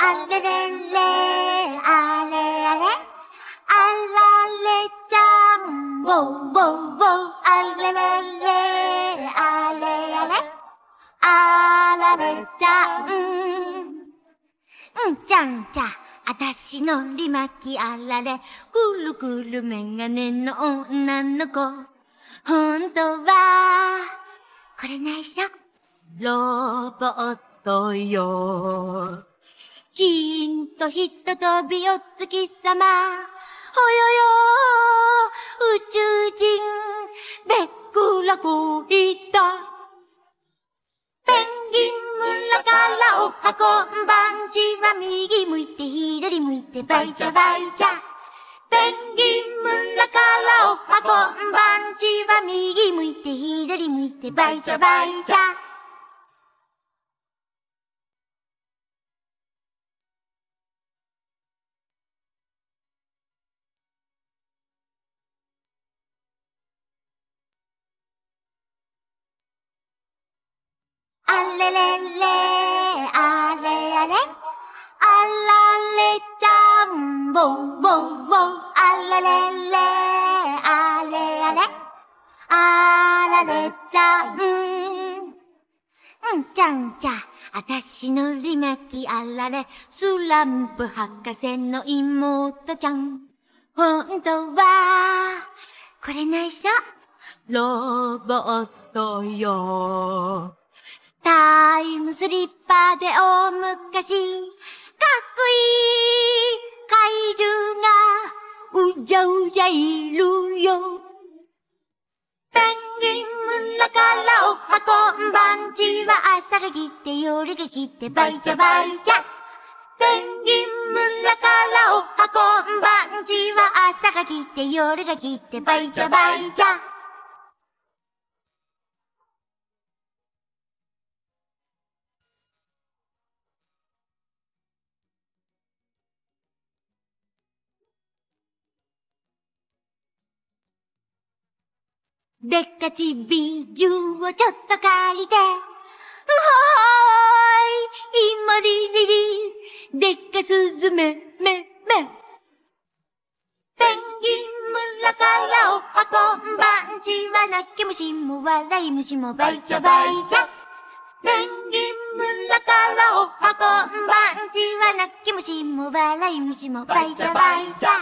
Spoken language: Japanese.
あれれれ、あれあれ、あられちゃん、ウォウウォウウォウ、あれれれ、あれあれ、あられちゃん。ちゃんちゃ、あたしのり巻きあられ、くるくるメガネの女の子。ほんとは、これ内緒、ロボットよ。金と人とびお月様。ほよよ、宇宙人、べっくらこいた。ペンギン村からおはこんばんちは右向いて左向いてバイチャバイチャ。ペンギン村からおはこんばんちは右向いて左向いてバイチャバイチャ。あれれれ、あれあれ、あられちゃん、ウォウウォウウォウ、あれれれ、あれあれ、あられちゃん。ちゃんちゃ、あたしのり巻きあられ、スランプ博士の妹ちゃん。ほんとは、これ内緒、ロボットよ。タイムスリッパーで大昔、かっこいい怪獣がうじゃうじゃいるよ。ペンギン村からおはこんばんちは朝が来て夜が来てバイチャバイチャ。ペンギン村からおはこんばんちは朝が来て夜が来てバイチャバイチャ。でっかちビージュをちょっと借りて、うほーい、今リリリ、でっかスズメ、め。ペンギン村からおはこんばんちは泣き虫も笑い虫もバイチャバイチャ。ペンギン村からおはこんばんちは泣き虫も笑い虫もバイチャバイチャ。